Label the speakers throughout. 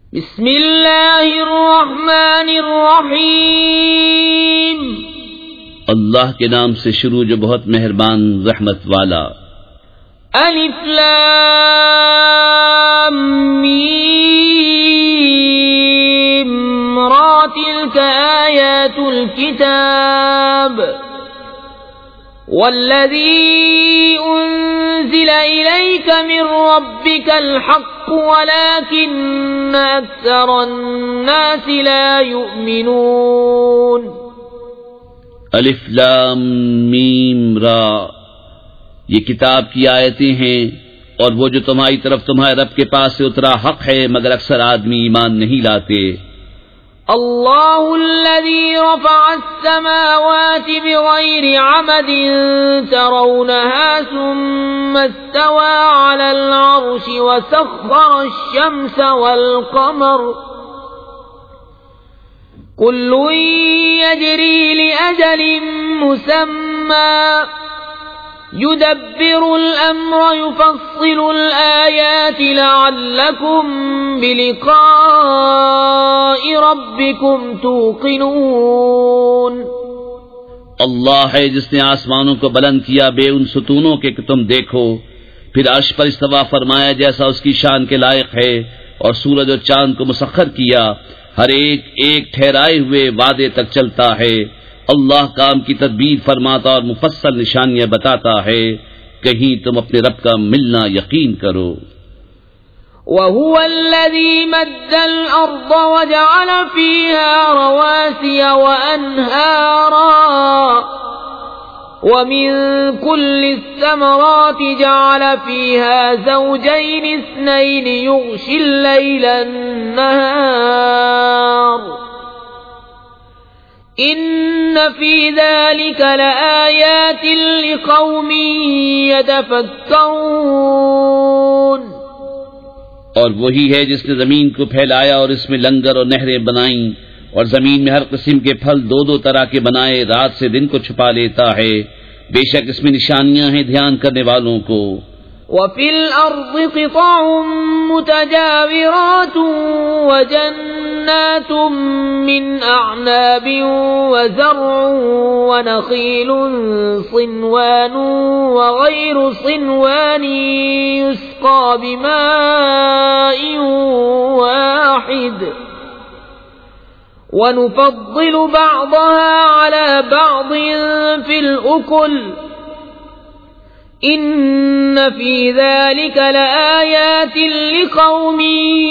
Speaker 1: بسم اللہ الرحمن الرحیم،
Speaker 2: اللہ کے نام سے شروع جو بہت مہربان رحمت والا۔
Speaker 1: الف لام میم را تلک آیات الكتاب والذی انزل الیک من ربک الحق ولكن اکثر الناس لا یؤمنون۔
Speaker 2: الف لام میم را، یہ کتاب کی آیتیں ہیں، اور وہ جو تمہاری طرف تمہارے رب کے پاس سے اترا حق ہے، مگر اکثر آدمی ایمان نہیں لاتے۔
Speaker 1: اللہ الذی رفع السماوات بغیر عمد ترونها ثم استوى على العرش وسخر الشمس والقمر كل يجري لأجل مسمى يدبر الأمر يفصل الآيات لعلكم بلقاء ربكم توقنون۔
Speaker 2: اللہ ہے جس نے آسمانوں کو بلند کیا بے ان ستونوں کے کہ تم دیکھو، پھر عرش پر استوا فرمایا جیسا اس کی شان کے لائق ہے، اور سورج اور چاند کو مسخر کیا، ہر ایک ایک ٹھہرائے ہوئے وعدے تک چلتا ہے۔ اللہ کام کی تدبیر فرماتا اور مفصل نشانیاں بتاتا ہے، کہیں تم اپنے رب کا ملنا یقین کرو۔
Speaker 1: وَهُوَ الَّذِي مَدَّ الْأَرْضَ وَجَعَلَ فِيهَا رَوَاسِيَ وَأَنْهَارًا وَمِن كُلِّ الثَّمَرَاتِ جَعَلَ فِيهَا زَوْجَيْنِ اثْنَيْنِ يُغْشِي اللَّيْلَ النَّهَارَ إِنَّ فِي ذَلِكَ لَآيَاتٍ لِقَوْمٍ يَتَفَكَّرُونَ۔
Speaker 2: اور وہی ہے جس نے زمین کو پھیلایا اور اس میں لنگر اور نہریں بنائیں، اور زمین میں ہر قسم کے پھل دو دو طرح کے بنائے، رات سے دن کو چھپا لیتا ہے، بے شک اس میں نشانیاں ہیں دھیان کرنے والوں کو۔
Speaker 1: وَفِي الْأَرْضِ قِطَعٌ مُتَجَاوِرَاتٌ وَجَنَّاتٌ مِّنْ أَعْنَابٍ وَزَرْعٌ وَنَخِيلٌ صِنْوَانٌ وَغَيْرُ صِنْوَانٍ يُسْقَىٰ بِمَاءٍ وَاحِدٍ وَنُفَضِّلُ بَعْضَهَا عَلَى بَعْضٍ فِي الْأُكُلِ ان فی ذلک لآیات لقوم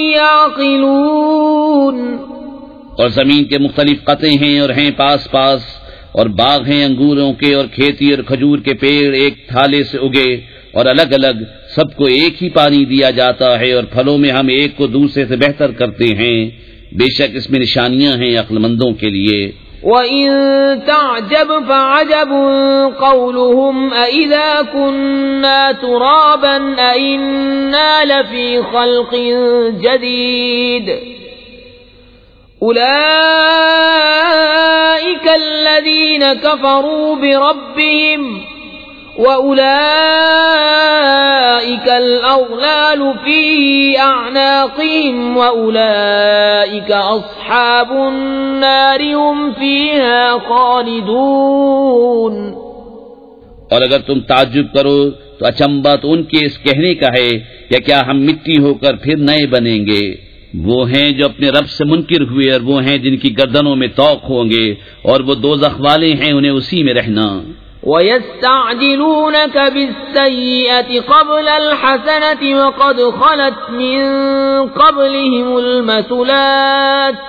Speaker 1: یعقلون۔
Speaker 2: اور زمین کے مختلف قطعے ہیں اور ہیں پاس پاس، اور باغ ہیں انگوروں کے اور کھیتی اور کھجور کے پیڑ ایک تھالے سے اگے اور الگ الگ، سب کو ایک ہی پانی دیا جاتا ہے، اور پھلوں میں ہم ایک کو دوسرے سے بہتر کرتے ہیں، بے شک اس میں نشانیاں ہیں عقل مندوں کے لیے۔
Speaker 1: وَإِن تَعْجَبْ فَعَجَبٌ قَوْلُهُمْ أَإِذَا كُنَّا تُرَابًا أَإِنَّا لَفِي خَلْقٍ جَدِيدٍ أُولَئِكَ الَّذِينَ كَفَرُوا بِرَبِّهِمْ وَأُولَئِكَ الْأَغْلَالُ فِي أَعْنَاقِهِمْ وَأُولَئِكَ أَصْحَابُ النَّارِ هُمْ فِيهَا خَالِدُونَ۔
Speaker 2: اور اگر تم تعجب کرو تو اچنبا تو ان کے اس کہنے کا ہے کہ کیا ہم مٹی ہو کر پھر نئے بنیں گے؟ وہ ہیں جو اپنے رب سے منکر ہوئے، اور وہ ہیں جن کی گردنوں میں طوق ہوں گے، اور وہ دوزخ والے ہیں، انہیں اسی میں رہنا۔
Speaker 1: وَيَسْتَعْجِلُونَكَ بِالسَّيِّئَةِ قَبْلَ الْحَسَنَةِ وَقَدْ خَلَتْ مِن قَبْلِهِمُ الْمَثُلَاتُ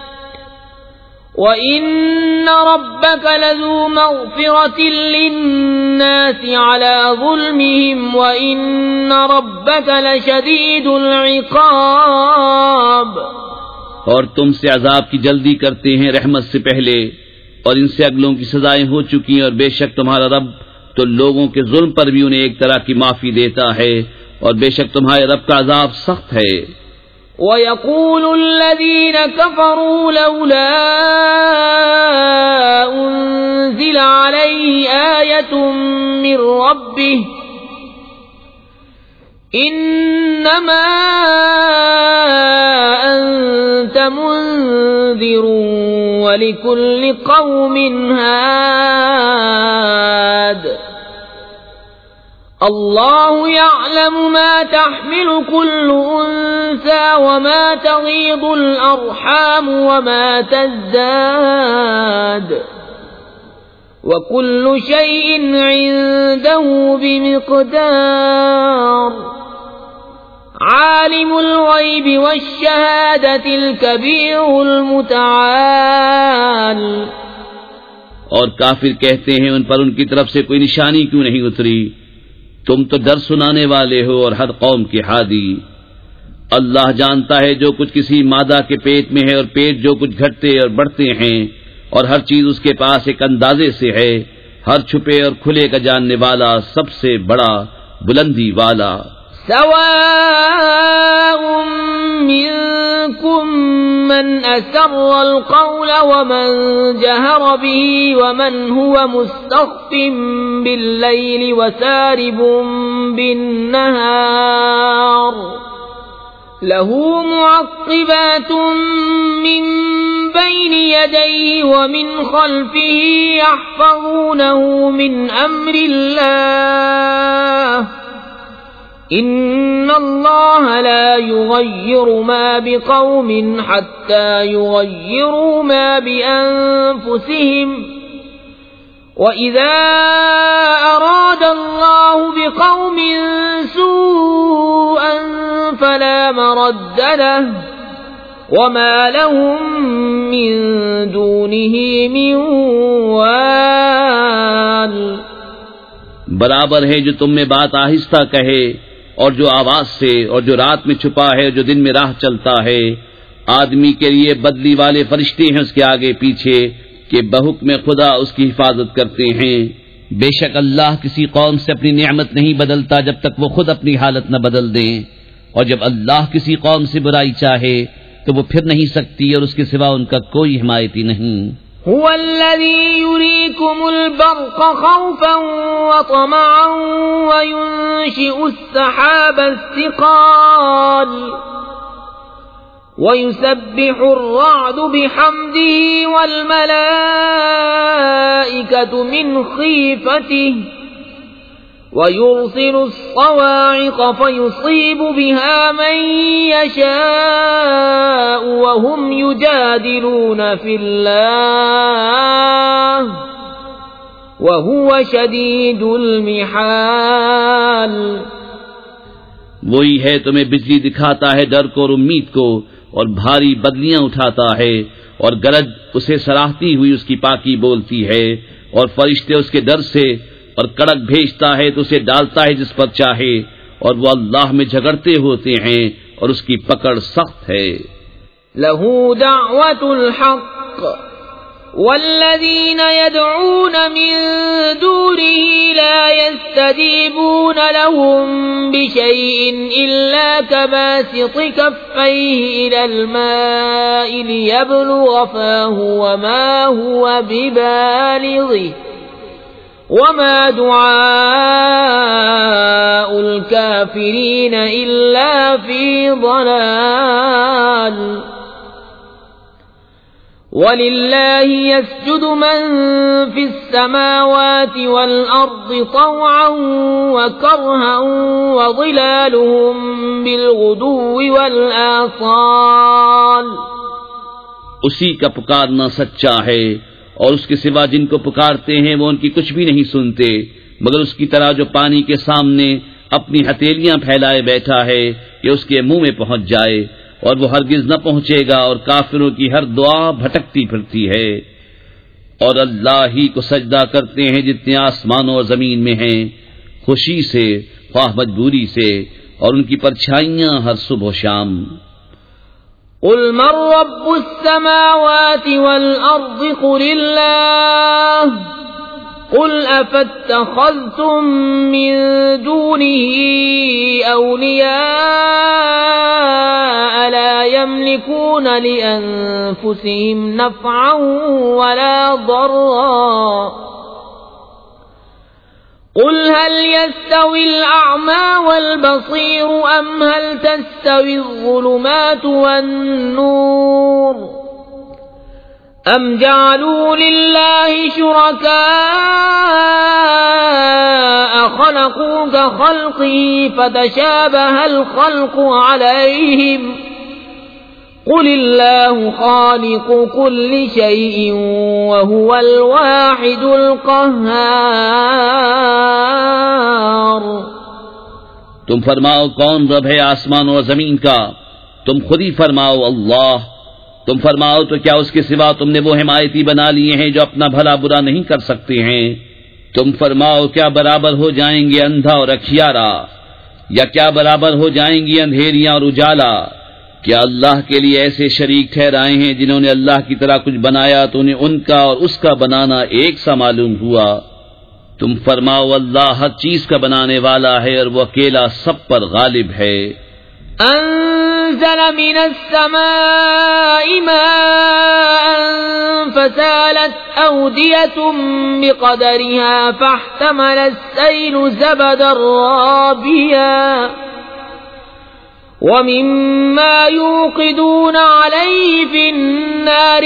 Speaker 1: وَإِنَّ رَبَّكَ لَذُو مَغْفِرَةٍ لِلنَّاسِ عَلَى ظُلْمِهِمْ وَإِنَّ رَبَّكَ لَشَدِيدُ الْعِقَابِ۔
Speaker 2: اور تم سے عذاب کی جلدی کرتے ہیں رحمت سے پہلے، اور ان سے اگلوں کی سزائیں ہو چکی ہیں، اور بے شک تمہارا رب تو لوگوں کے ظلم پر بھی انہیں ایک طرح کی معافی دیتا ہے، اور بے شک تمہارے رب کا عذاب سخت ہے۔
Speaker 1: وَيَقُولُ الَّذِينَ كَفَرُوا لَوْلَا أُنزِلَ عَلَيْهِ آيَةٌ مِّن رَّبِّهِ إِنَّمَا منذر ولكل قوم هاد الله يعلم ما تحمل كل أنثى وما تغيض الأرحام وما تزداد وكل شيء عنده بمقدار عالم الغيب والشهادة الكبير المتعال.
Speaker 2: اور کافر کہتے ہیں ان پر ان کی طرف سے کوئی نشانی کیوں نہیں اتری؟ تم تو ڈر سنانے والے ہو اور ہر قوم کے ہادی. اللہ جانتا ہے جو کچھ کسی مادہ کے پیٹ میں ہے اور پیٹ جو کچھ گھٹتے اور بڑھتے ہیں، اور ہر چیز اس کے پاس ایک اندازے سے ہے. ہر چھپے اور کھلے کا جاننے والا، سب سے بڑا، بلندی والا.
Speaker 1: سواء منكم من أسر القول ومن جهر به ومن هو مستخف بالليل وسارب بالنهار له معقبات من بين يديه ومن خلفه يحفظونه من أمر الله إن الله لا يغير ما بقوم حتى يغيروا ما بأنفسهم وإذا أراد الله بقوم سوءا فلا مرد له وما لهم من دونه من وال.
Speaker 2: برابر ہے جو تم میں بات آہستہ کہے اور جو آواز سے، اور جو رات میں چھپا ہے اور جو دن میں راہ چلتا ہے. آدمی کے لیے بدلی والے فرشتے ہیں اس کے آگے پیچھے کہ بحکم خدا اس کی حفاظت کرتے ہیں. بے شک اللہ کسی قوم سے اپنی نعمت نہیں بدلتا جب تک وہ خود اپنی حالت نہ بدل دیں، اور جب اللہ کسی قوم سے برائی چاہے تو وہ پھر نہیں سکتی اور اس کے سوا ان کا کوئی حمایتی نہیں.
Speaker 1: هو الذي يريكم البرق خوفا وطمعا وينشئ السحاب الثقال ويسبح الرعد بحمده والملائكة من خيفته ويرسل الصواعق فيصيب بها من يشاء وهم يجادلون في الله وهو شديد المحال.
Speaker 2: وہی ہے تمہیں بجلی دکھاتا ہے ڈر کو اور امید کو، اور بھاری بدلیاں اٹھاتا ہے، اور گرج اسے سراہتی ہوئی اس کی پاکی بولتی ہے، اور فرشتے اس کے ڈر سے، اور کڑک بھیجتا ہے تو اسے ڈالتا ہے جس پر چاہے، اور وہ اللہ میں جھگڑتے ہوتے ہیں اور اس کی پکڑ سخت ہے.
Speaker 1: له دعوة الحق والذين يدعون من دونه لا يستجيبون لهم بشيء إلا كباسط كفيه إلى الماء ليبلغ فاه وما هو ببالغه وما دعاء الكافرين إلا في ضلال. وَلِلَّهِ يَسْجُدُ مَن فِي السَّمَاوَاتِ وَالْأَرْضِ طَوْعًا وَكَرْهًا وَظِلَالُهُم بِالْغُدُوِّ وَالْآصَالِ.
Speaker 2: اسی کا پکارنا سچا ہے، اور اس کے سوا جن کو پکارتے ہیں وہ ان کی کچھ بھی نہیں سنتے، مگر اس کی طرح جو پانی کے سامنے اپنی ہتھیلیاں پھیلائے بیٹھا ہے کہ اس کے منہ میں پہنچ جائے، اور وہ ہرگز نہ پہنچے گا، اور کافروں کی ہر دعا بھٹکتی پھرتی ہے. اور اللہ ہی کو سجدہ کرتے ہیں جتنے آسمانوں اور زمین میں ہیں، خوشی سے خواہ مجبوری سے، اور ان کی پرچھائیاں ہر صبح و شام.
Speaker 1: قل من رب السماوات والأرض قل الله قل أفاتخذتم من دونه أولياء لا يملكون لأنفسهم نفعا ولا ضرا قل هل يستوي الأعمى والبصير أم هل تستوي الظلمات والنور أَمْ جَعَلُوا لِلَّهِ شُرَكَاءَ خَلَقُوا كَخَلْقِهِ فَتَشَابَهَ الْخَلْقُ عَلَيْهِمْ قُلِ اللَّهُ خَالِقُ كُلِّ شَيْءٍ وَهُوَ الْوَاحِدُ الْقَهَّارُ۔
Speaker 2: تم فرماؤ کون رب ہے آسمان و زمین کا؟ تم خود ہی فرماؤ اللہ۔ تم فرماؤ تو کیا اس کے سوا تم نے وہ حمایتی بنا لیے ہیں جو اپنا بھلا برا نہیں کر سکتے ہیں؟ تم فرماؤ کیا برابر ہو جائیں گے اندھا اور اکھیارا، یا کیا برابر ہو جائیں گی اندھیریاں اور اجالا؟ کیا اللہ کے لیے ایسے شریک ٹھہرائے ہیں جنہوں نے اللہ کی طرح کچھ بنایا تو انہیں ان کا اور اس کا بنانا ایک سا معلوم ہوا؟ تم فرماؤ اللہ ہر چیز کا بنانے والا ہے اور وہ اکیلا سب پر غالب ہے۔
Speaker 1: أنزل من السماء ماء فسالت أودية بقدرها فاحتمل السيل زبدا رابيا ومما يوقدون عليه في النار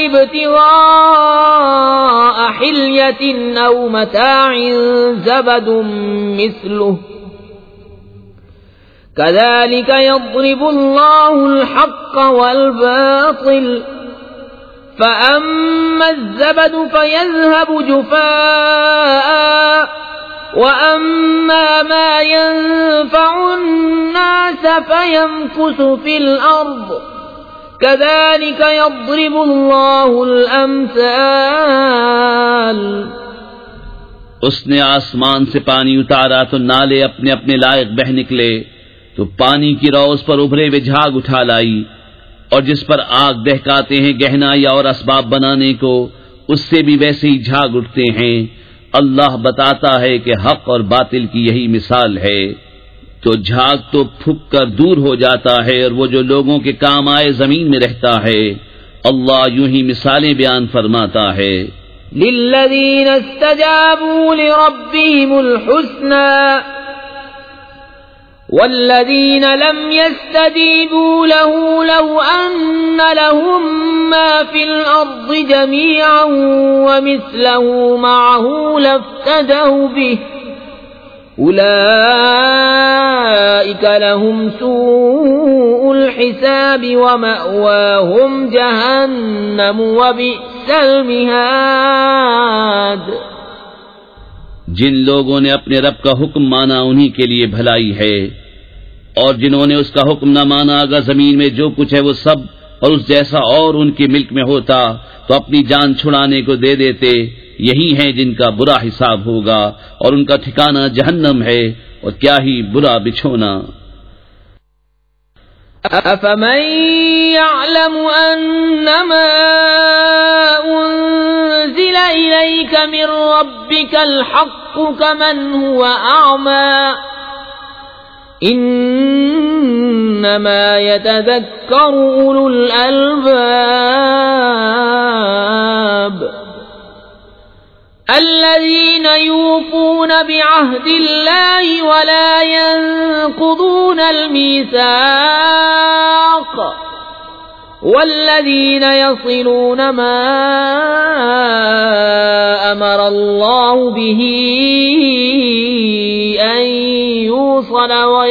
Speaker 1: ابتغاء حلية أو متاع زبد مثله كذلك يضرب الله الحق والباطل فأما الزبد فيذهب جفاء وأما ما ينفع الناس فيمكث في الأرض كذلك يضرب الله الأمثال۔
Speaker 2: اس نے آسمان سے پانی اتارا تو نالے اپنے اپنے لائق بہ نکلے، تو پانی کی رو اس پر ابھرے ہوئے جھاگ اٹھا لائی، اور جس پر آگ دہکاتے ہیں گہنا یا اور اسباب بنانے کو، اس سے بھی ویسے ہی جھاگ اٹھتے ہیں۔ اللہ بتاتا ہے کہ حق اور باطل کی یہی مثال ہے، تو جھاگ تو پھک کر دور ہو جاتا ہے، اور وہ جو لوگوں کے کام آئے زمین میں رہتا ہے۔ اللہ یوں ہی مثالیں بیان فرماتا ہے۔
Speaker 1: للذین استجابوا لربهم الحسنى والذین لم يستجیبوا له لو ان لهم ما في الارض جميعا ومثله معه لافتدوا به اولئک لهم سوء الحساب ومأواهم جہنم وبئس المہاد۔
Speaker 2: جن لوگوں نے اپنے رب کا حکم مانا انہی کے لیے بھلائی ہے، اور جنہوں نے اس کا حکم نہ مانا اگر زمین میں جو کچھ ہے وہ سب اور اس جیسا اور ان کے ملک میں ہوتا تو اپنی جان چھڑانے کو دے دیتے، یہی ہیں جن کا برا حساب ہوگا، اور ان کا ٹھکانہ جہنم ہے، اور کیا ہی برا بچھونا۔
Speaker 1: أَفَمَن يَعْلَمُ أَنَّمَا أُنزِلَ إِلَيْكَ مِن رَّبِّكَ الْحَقُّ كَمَنْ هُوَ أَعْمَى إِنَّمَا يَتَذَكَّرُ أُولُو الْأَلْبَابِ الذين يوفون بعهد الله ولا ينقضون الميثاق والذين يصلون ما أمر الله به أن يوصل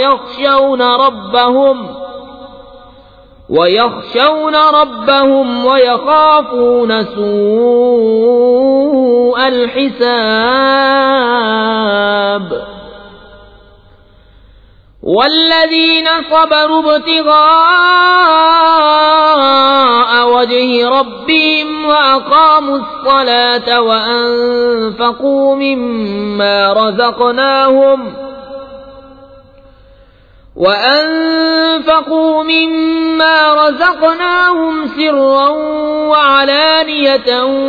Speaker 1: ويخشون ربهم ويخافون سوء الحساب والذين صبروا ابتغاء وجه ربهم وأقاموا الصلاة وأنفقوا مما رزقناهم سرا وعلانية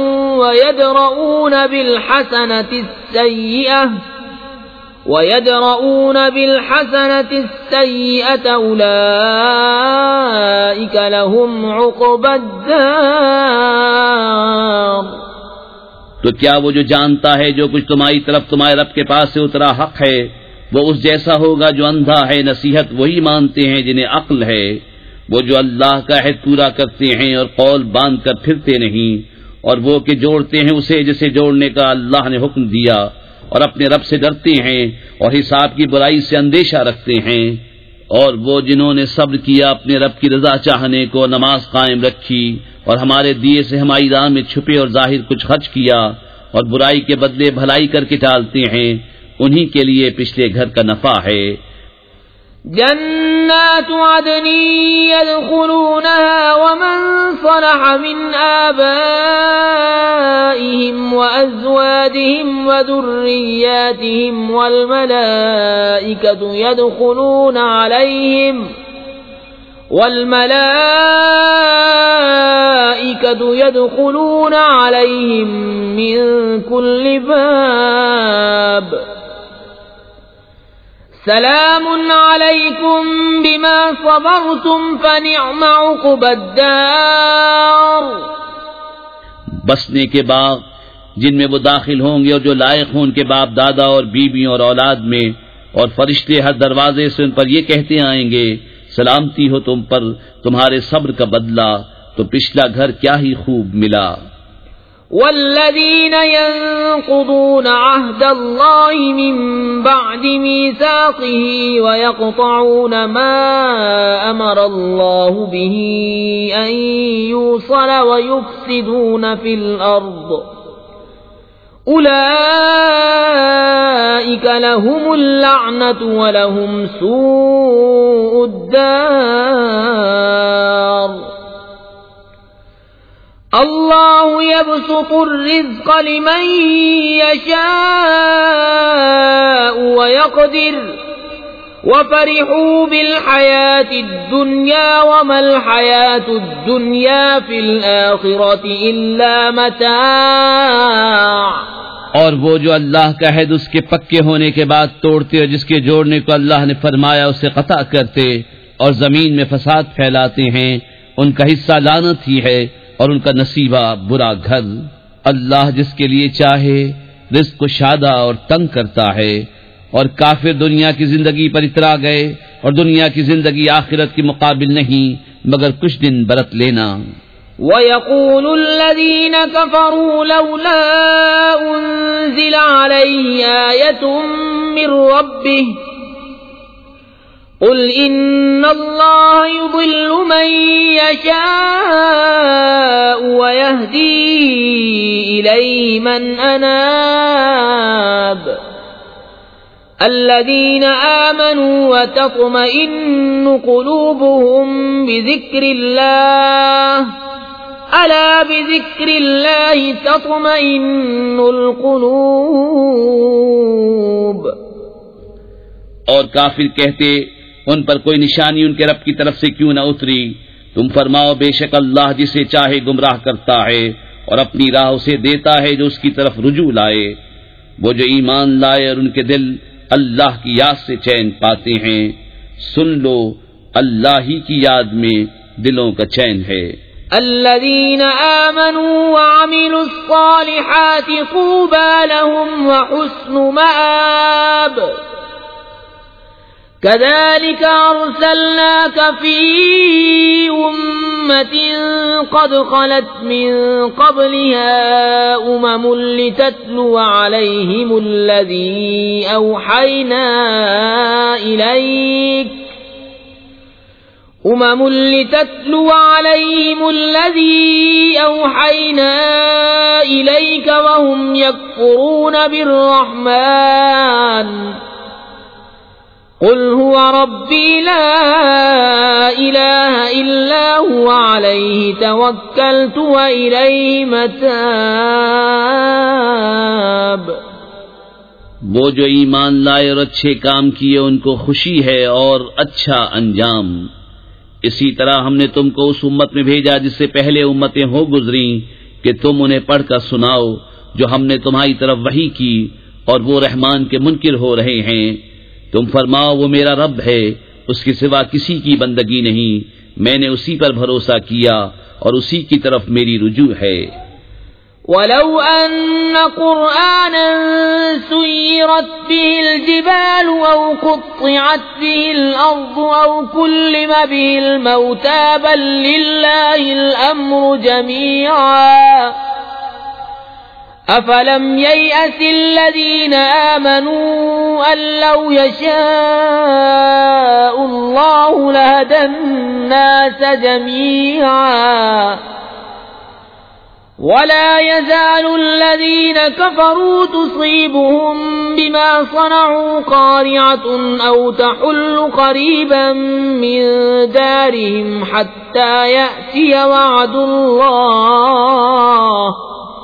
Speaker 1: ويدرؤون بالحسنة السيئة أولئك لهم عقبى الدار۔
Speaker 2: تو کیا وہ جو جانتا ہے جو کچھ تمہاری طرف تمہارے رب کے پاس سے اترا حق ہے وہ اس جیسا ہوگا جو اندھا ہے؟ نصیحت وہی مانتے ہیں جنہیں عقل ہے، وہ جو اللہ کا عہد پورا کرتے ہیں اور قول باندھ کر پھرتے نہیں، اور وہ کہ جوڑتے ہیں اسے جسے جوڑنے کا اللہ نے حکم دیا، اور اپنے رب سے ڈرتے ہیں اور حساب کی برائی سے اندیشہ رکھتے ہیں، اور وہ جنہوں نے صبر کیا اپنے رب کی رضا چاہنے کو، نماز قائم رکھی اور ہمارے دیے سے ہماری راہ میں چھپے اور ظاہر کچھ خرچ کیا، اور برائی کے بدلے بھلائی کر کے ٹالتے ہیں، انہی کے لیے پچھلے گھر کا نفع ہے۔
Speaker 1: جنات عدن يدخلونها ومن صلح من آبائهم وأزواجهم وذرياتهم والملائكة يدخلون عليهم من كل باب سلام علیکم بما صبرتم فنعم عقبی الدار۔
Speaker 2: بسنے کے باغ جن میں وہ داخل ہوں گے اور جو لائق ہوں ان کے باپ دادا اور بیوی اور اولاد میں، اور فرشتے ہر دروازے سے ان پر یہ کہتے آئیں گے سلامتی ہو تم پر، تمہارے صبر کا بدلہ تو پچھلا گھر کیا ہی خوب ملا۔
Speaker 1: والذین ينقضون عهد الله من بعد ميثاقه ويقطعون ما أمر الله به أن يوصل ويفسدون في الأرض أولئك لهم اللعنة ولهم سوء الدار۔ اللہ یبسط الرزق لمن یشاء ویقدر وفرحوا بالحیاة الدنیا وما الحیاة الدنیا فی الآخرة الا متاع۔
Speaker 2: اور وہ جو اللہ کا عہد اس کے پکے ہونے کے بعد توڑتے اور جس کے جوڑنے کو اللہ نے فرمایا اسے قطع کرتے اور زمین میں فساد پھیلاتے ہیں، ان کا حصہ لعنت ہی ہے اور ان کا نصیبہ برا گھر۔ اللہ جس کے لیے چاہے رزق کو شادہ اور تنگ کرتا ہے، اور کافر دنیا کی زندگی پر اترا گئے، اور دنیا کی زندگی آخرت کے مقابل نہیں مگر کچھ دن برت لینا۔
Speaker 1: وَيَقُولُ الَّذِينَ كَفَرُوا لَوْلَا أُنزِلَ عَلَيْهِ آيَةٌ مِّن رَّبِّهِ قُلْ إِنَّ اللَّهَ يُضِلُّ مَن يَشَاءُ وَيَهْدِي إِلَيْهِ مَنْ أَنَابَ الَّذِينَ آمَنُوا وَتَطْمَئِنُّ قُلُوبُهُم بِذِكْرِ اللَّهِ أَلَا بِذِكْرِ اللَّهِ تَطْمَئِنُّ الْقُلُوبُ۔
Speaker 2: اور کافر کہتے ان پر کوئی نشانی ان کے رب کی طرف سے کیوں نہ اتری؟ تم فرماؤ بے شک اللہ جسے چاہے گمراہ کرتا ہے اور اپنی راہ اسے دیتا ہے جو اس کی طرف رجوع لائے۔ وہ جو ایمان لائے اور ان کے دل اللہ کی یاد سے چین پاتے ہیں، سن لو اللہ ہی کی یاد میں دلوں کا چین ہے۔
Speaker 1: الذين آمنوا وعملوا الصالحات طوبى لهم وحسن مآب كذلك أرسلناك في أمة قد خلت من قبلها لتتلو عليهم الذي أوحينا إليك وهم يكفرون بالرحمن قل هو ربي لا إله إلا هو عليه توكلت وإليه متاب۔
Speaker 2: وہ جو ایمان لائے اور اچھے کام کیے ان کو خوشی ہے اور اچھا انجام۔ اسی طرح ہم نے تم کو اس امت میں بھیجا جس سے پہلے امتیں ہو گزری کہ تم انہیں پڑھ کر سناؤ جو ہم نے تمہاری طرف وحی کی، اور وہ رحمان کے منکر ہو رہے ہیں۔ تم فرماؤ وہ میرا رب ہے، اس کے سوا کسی کی بندگی نہیں، میں نے اسی پر بھروسہ کیا اور اسی کی طرف میری رجوع ہے۔
Speaker 1: وَلَوْ أَنَّ قُرْآنًا سُيِّرَتْ بِهِ الْجِبَالُ أَوْ قُطِّعَتْ بِهِ الْأَرْضُ أَوْ كُلِّمَ بِهِ الْمَوْتَى بَل لِّلَّهِ الْأَمْرُ جَمِيعًا أفلم ييأس الذين آمنوا أن لو يشاء الله لهدى الناس جميعا ولا يزال الذين كفروا تصيبهم بما صنعوا قارعة أو تحل قريبا من دارهم حتى يأتي وعد الله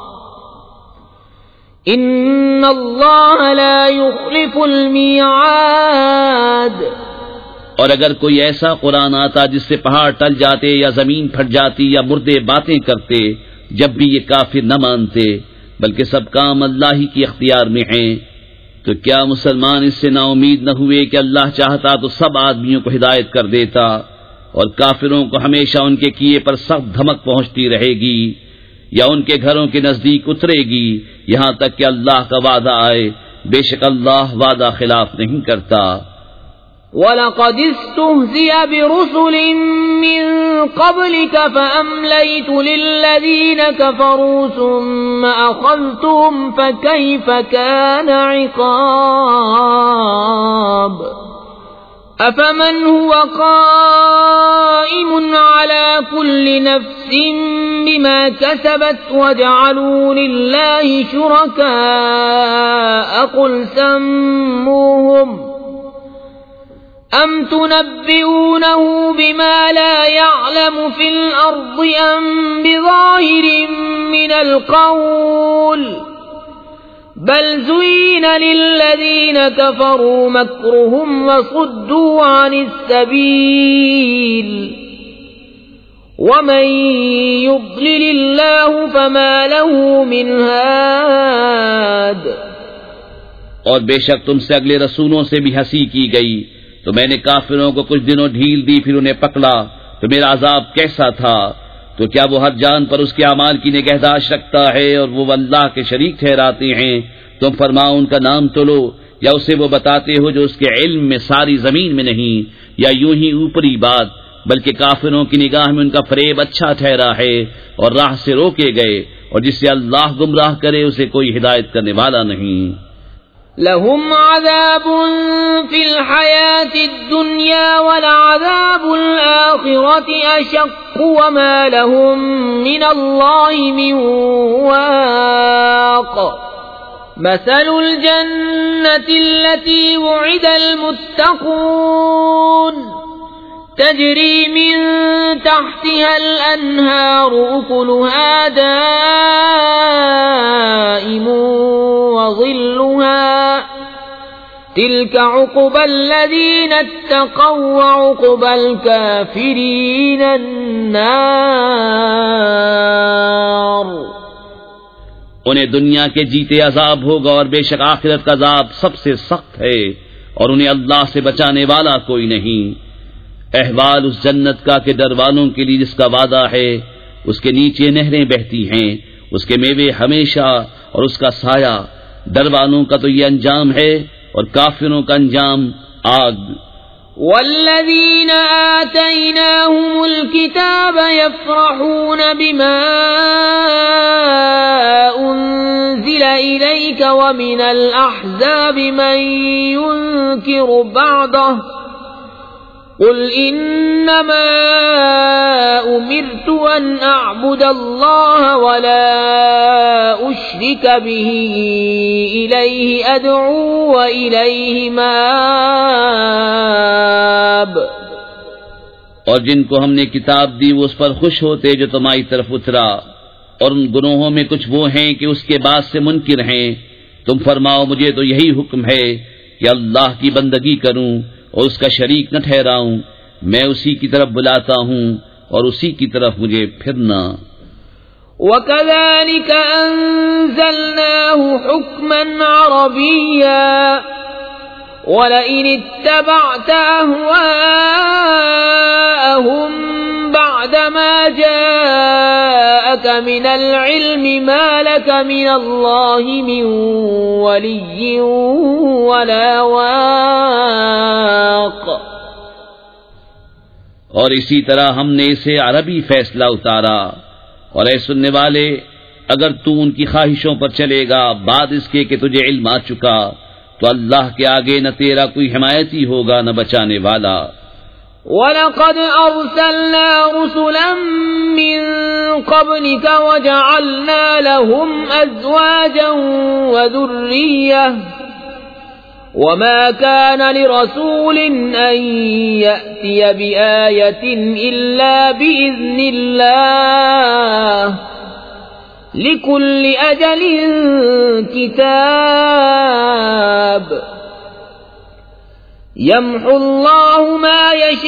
Speaker 1: ان اللہ لا يخلف المیعاد۔
Speaker 2: اور اگر کوئی ایسا قرآن آتا جس سے پہاڑ ٹل جاتے یا زمین پھٹ جاتی یا مردے باتیں کرتے، جب بھی یہ کافر نہ مانتے، بلکہ سب کام اللہ ہی کی اختیار میں ہیں، تو کیا مسلمان اس سے نا امید نہ ہوئے کہ اللہ چاہتا تو سب آدمیوں کو ہدایت کر دیتا، اور کافروں کو ہمیشہ ان کے کیے پر سخت دھمک پہنچتی رہے گی یا ان کے گھروں کے نزدیک اترے گی یہاں تک کہ اللہ کا وعدہ آئے، بے شک اللہ وعدہ خلاف نہیں کرتا۔
Speaker 1: وَلَقَدِ اسْتُهْزِئَ بِرُسُلٍ مِّن قَبْلِكَ فَأَمْلَيْتُ لِلَّذِينَ كَفَرُوا ثُمَّ أَخَذْتُهُمْ فَكَيْفَ كَانَ عِقَابِ۔ أَفَمَنْ هُوَ قَائِمٌ عَلَى كُلِّ نَفْسٍ بِمَا كَسَبَتْ وَجَعَلُوا لِلَّهِ شُرَكَاءَ قُلْ سَمُّوهُمْ أَمْ تُنَبِّئُونَهُ بِمَا لَا يَعْلَمُ فِي الْأَرْضِ أَمْ بِظَاهِرٍ مِّنَ الْقَوْلِ بل زين للذين كفروا مكرهم وصدوا عن السبيل ومن يضلل الله فما له من هاد۔
Speaker 2: اور بے شک تم سے اگلے رسولوں سے بھی ہنسی کی گئی تو میں نے کافروں کو کچھ دنوں ڈھیل دی، پھر انہیں پکڑا تو میرا عذاب کیسا تھا۔ تو کیا وہ ہر جان پر اس کے اعمال کی نگہداشت رکھتا ہے اور وہ اللہ کے شریک ٹھہراتے ہیں؟ تم فرماؤ ان کا نام تو لو، یا اسے وہ بتاتے ہو جو اس کے علم میں ساری زمین میں نہیں، یا یوں ہی اوپری بات، بلکہ کافروں کی نگاہ میں ان کا فریب اچھا ٹھہرا ہے اور راہ سے روکے گئے، اور جسے اللہ گمراہ کرے اسے کوئی ہدایت کرنے والا نہیں۔
Speaker 1: لهم عذاب في الحياة الدنيا ولعذاب الآخرة أشق وما لهم من الله من واق۔ مثل الجنة التي وعد المتقون تجري من تحتها الأنهار أكلها دائم وظلها تلك عقبى الذين اتقوا وعقبى الكافرين النار۔
Speaker 2: انہیں دنیا کے جیتے عذاب ہوگا اور بے شک آخرت کا عذاب سب سے سخت ہے، اور انہیں اللہ سے بچانے والا کوئی نہیں۔ احوال اس جنت کا کہ ڈر والوں کے لیے جس کا وعدہ ہے، اس کے نیچے نہریں بہتی ہیں، اس کے میوے ہمیشہ اور اس کا سایہ۔ ڈر والوں کا تو یہ انجام ہے اور کافروں کا انجام آگ۔
Speaker 1: والذین آتیناہم الکتاب یفرحون بما انزل الیک ومن الاحزاب من ينکر بعضه قل انما امرت ان اعبد الله ولا اشرك به الیہ ادعو والیہ مآب۔
Speaker 2: اور جن کو ہم نے کتاب دی وہ اس پر خوش ہوتے جو تمہاری طرف اترا، اور ان گناہوں میں کچھ وہ ہیں کہ اس کے بعد سے منکر ہیں۔ تم فرماؤ مجھے تو یہی حکم ہے کہ اللہ کی بندگی کروں اور اس کا شریک نہ ٹھہراؤں، میں اسی کی طرف بلاتا ہوں اور اسی کی طرف مجھے پھرنا۔
Speaker 1: وَكَذَلِكَ أَنزَلْنَاهُ حُكْمًا عَرَبِيًّا وَلَئِنِ اتَّبَعْتَ أَهْوَاءَهُمْ بَعْدَمَا جَاءَكَ مِنَ الْعِلْمِ مَا لَكَ مِنَ اللَّهِ مِنْ وَلِيٍّ وَلَا وَاقٍ۔ اور
Speaker 2: اسی طرح ہم نے اسے عربی فیصلہ اتارا، اور اے سننے والے اگر تو ان کی خواہشوں پر چلے گا بعد اس کے کہ تجھے علم آ چکا تو اللہ کے آگے نہ تیرا کوئی حمایتی ہوگا نہ بچانے والا۔
Speaker 1: وَلَقَدْ أَرْسَلْنَا رُسُلًا مِّن قَبْلِكَ وَجَعَلْنَا لَهُمْ أَزْوَاجًا وَذُرِّيَّةً وَمَا كَانَ لِرَسُولٍ أَن يَأْتِيَ بِآيَةٍ إِلَّا بِإِذْنِ اللَّهِ لِكُلِّ أَجَلٍ كِتَابٌ يَمْحُو اللَّهُ مَا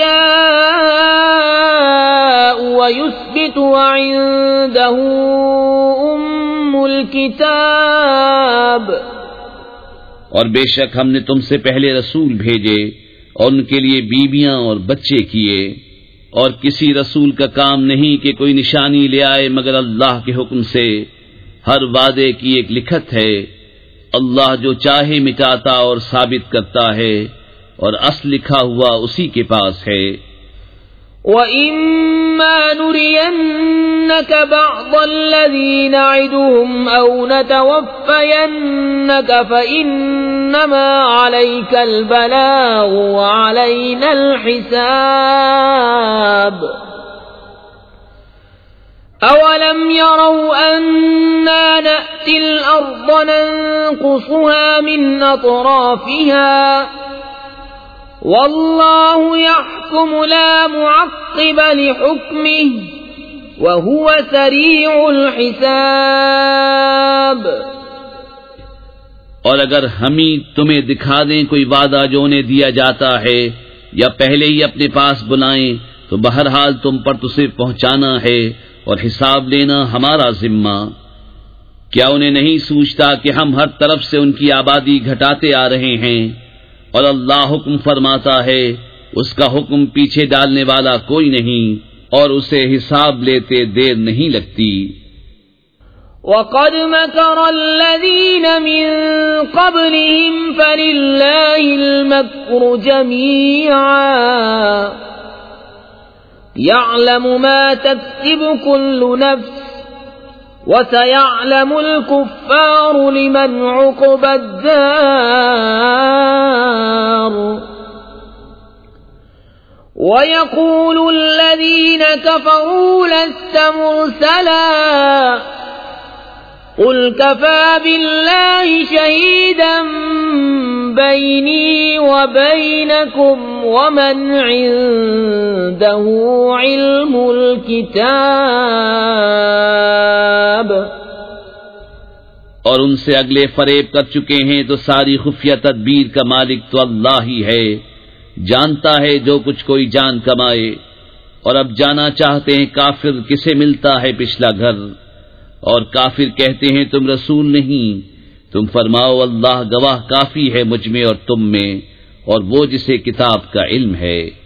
Speaker 1: يَشَاءُ وَيُثْبِتُ وَعِندَهُ أُمُّ الْكِتَابِ۔
Speaker 2: اور بے شک ہم نے تم سے پہلے رسول بھیجے اور ان کے لیے بیویاں اور بچے کیے، اور کسی رسول کا کام نہیں کہ کوئی نشانی لے آئے مگر اللہ کے حکم سے، ہر وعدے کی ایک لکھت ہے، اللہ جو چاہے مٹاتا اور ثابت کرتا ہے، اور اصل لکھا ہوا اسی کے پاس ہے۔
Speaker 1: وَإِمَّا نُرِيَنَّكَ بَعْضَ الَّذِي نَعِدُهُمْ أَوْ نَتَوَفَّيَنَّكَ فَإِنَّمَا عَلَيْكَ الْبَلَاغُ وَعَلَيْنَا الْحِسَابُ۔ أَوَلَمْ يَرَوْا أَنَّا نَأْتِي الْأَرْضَ نَنقُصُهَا مِنْ أَطْرَافِهَا وَاللَّهُ يَحْكُمُ لَا مُعَقِّبَ لِحُكْمِهِ وَهُوَ سَرِيعُ الْحِسَابِ۔
Speaker 2: اور اگر ہم ہی تمہیں دکھا دیں کوئی وعدہ جو انہیں دیا جاتا ہے یا پہلے ہی اپنے پاس بلائیں تو بہرحال تم پر تو صرف پہنچانا ہے اور حساب لینا ہمارا ذمہ۔ کیا انہیں نہیں سوچتا کہ ہم ہر طرف سے ان کی آبادی گھٹاتے آ رہے ہیں، اور اللہ حکم فرماتا ہے، اس کا حکم پیچھے ڈالنے والا کوئی نہیں، اور اسے حساب لیتے دیر نہیں لگتی۔
Speaker 1: وَقَدْ مَكَرَ الَّذِينَ مِن قَبْلِهِمْ فَلِلَّهِ الْمَكْرُ جَمِيعًا يَعْلَمُ مَا تَكْسِبُ كُلُّ نَفْسٍ وَسَيَعْلَمُ الْكُفَّارُ لِمَنْ عُقْبَى الدَّارِ وَيَقُولُ الَّذِينَ كَفَرُوا لَسْتَ مُرْسَلًا قُلْ كَفَى بِاللَّهِ شَهِيدًا بَيْنِي وَبَيْنَكُمْ وَمَنْ عِندَهُ عِلْمُ الْكِتَابِ۔
Speaker 2: اور ان سے اگلے فریب کر چکے ہیں تو ساری خفیہ تدبیر کا مالک تو اللہ ہی ہے، جانتا ہے جو کچھ کوئی جان کمائے۔ اور اب جانا چاہتے ہیں کافر کسے ملتا ہے پچھلا گھر، اور کافر کہتے ہیں تم رسول نہیں، تم فرماؤ اللہ گواہ کافی ہے مجھ میں اور تم میں، اور وہ جسے کتاب کا علم ہے۔